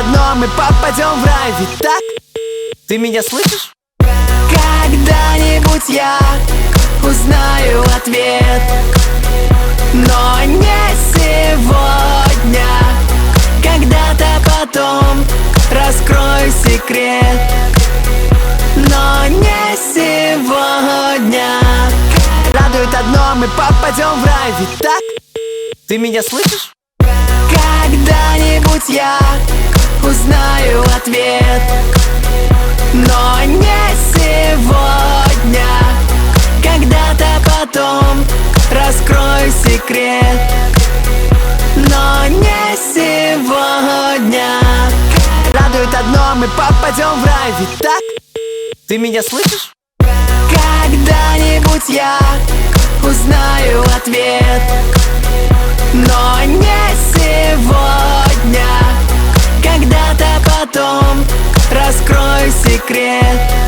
одно, мы попадем в рай. Ведь так? Ты меня слышишь? Когда-нибудь я узнаю ответ, но не сегодня. Когда-то потом раскрою секрет, но не сегодня. Радует одно, мы попадем в рай. Ведь так? Ты меня слышишь? Когда-нибудь я узнаю ответ, но не сегодня. Когда-то потом раскрою секрет, но не сегодня. Радует одно, мы попадем в рай. Ведь так? Ты меня слышишь? Когда-нибудь я узнаю ответ, но не сегодня. Когда-то потом раскрою секрет,